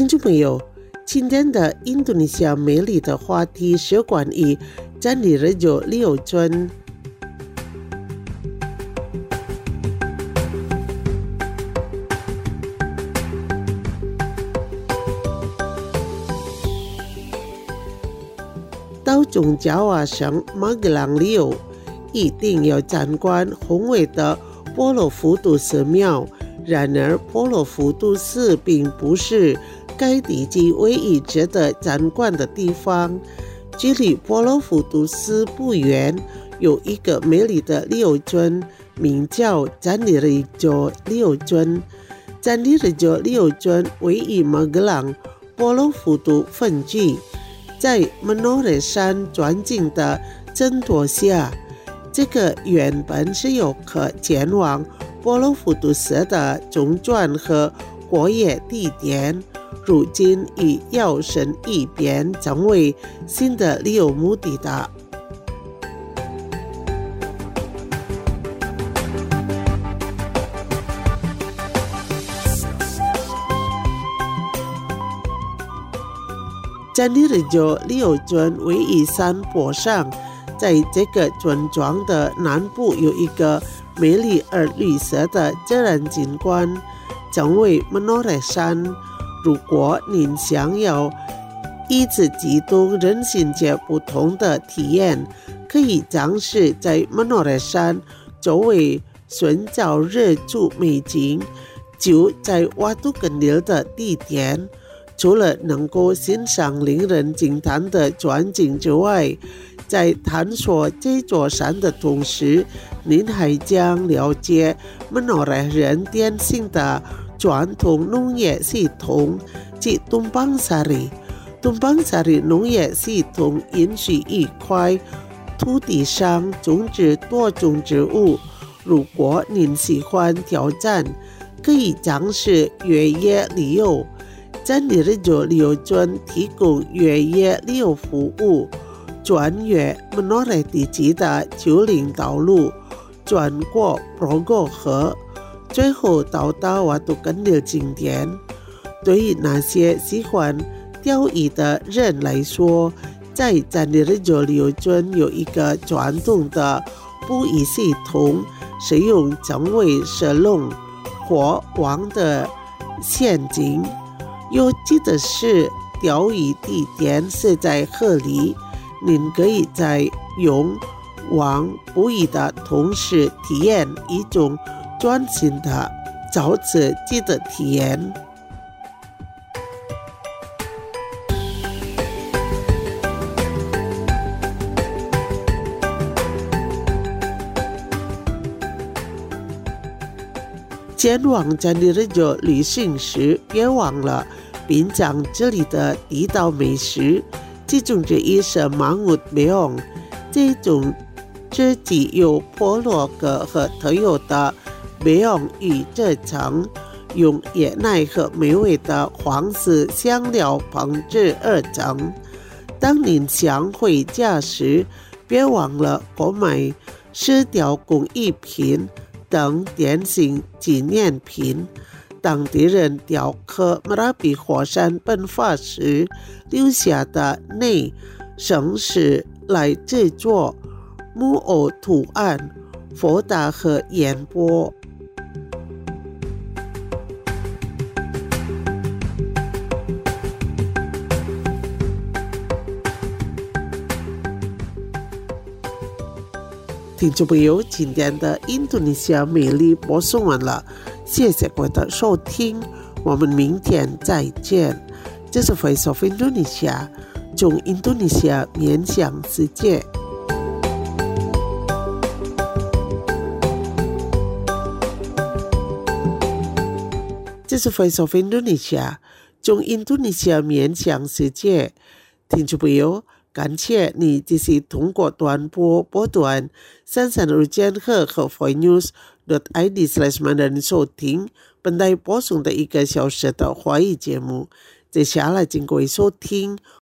听众朋友，今天的印度尼西亚美丽的话题是关于真理raja Leo Chun。到中Jawa省Magelang Leo一定要参观宏伟的波罗浮屠寺庙，然而波罗浮屠寺并不是该地区唯一值得参观的地方。距离波罗浮屠寺不远，有一个美丽的Leo Chun，名叫真理raja Leo Chun。真理raja Leo Chun位于Magelang波罗浮屠分区，在Menoreh山转进的争夺下，这个原本是有可前往波罗浮屠寺的中转和过夜地点，如今已摇身一变成为新的旅游目的地。真理raja Leo Chun位于山坡上，在这个村庄的南部有一个美丽而绿色的自然景观，称为Menoreh山。如果您想要一次激动人心界不同的体验，可以尝试在Menoreh山周围寻找日出美景，就在瓦杜根尼的地点。除了能够欣赏令人惊叹的全景之外，在探索这座山的同时，您还将了解Menoreh人典型的传统农业系统及Tumpang Sari。Tumpang Sari 农业系统允许一块土地上种植多种植物。如果您喜欢挑战，可以尝试越野旅游。真理raja Leo Chun提供越野旅游服务，穿越Menoreh地区的丘陵道路，转过Progo河，最后到达瓦杜根尼景点。对于那些喜欢钓鱼的人来说，在真理raja Leo Chun有一个传统的捕鱼系统，使用称为蛇笼或网的陷阱。有趣的是，钓鱼地点是在河里，您可以在用网捕鱼的同时体验一种全新的找刺激的体验。前往真理raja旅行时，别忘了品尝这里的地道美食，其中之一是Mangut Beong。这种只具有部落格和特有的Beong鱼制成，用椰奶和美味的黄色香料烹制而成。当您想回家时，别忘了购买石雕工艺品等典型纪念品。当地人雕刻Merapi火山喷发时留下的内绳石来制作木偶图案、佛塔和烟波。听众朋友，今天的印度尼西亚美丽播送完了，谢谢各位的收听，我们明天再见。这是 Voice of Indonesia， 从印度尼西亚面向世界。这是 Voice of Indonesia， 从印度尼西亚面向世界。听众朋友，感谢你继续通过短波波段33日间和 voinews.id/mandarin 收听本台播送的1个小时的华语节目。接下来请各位收听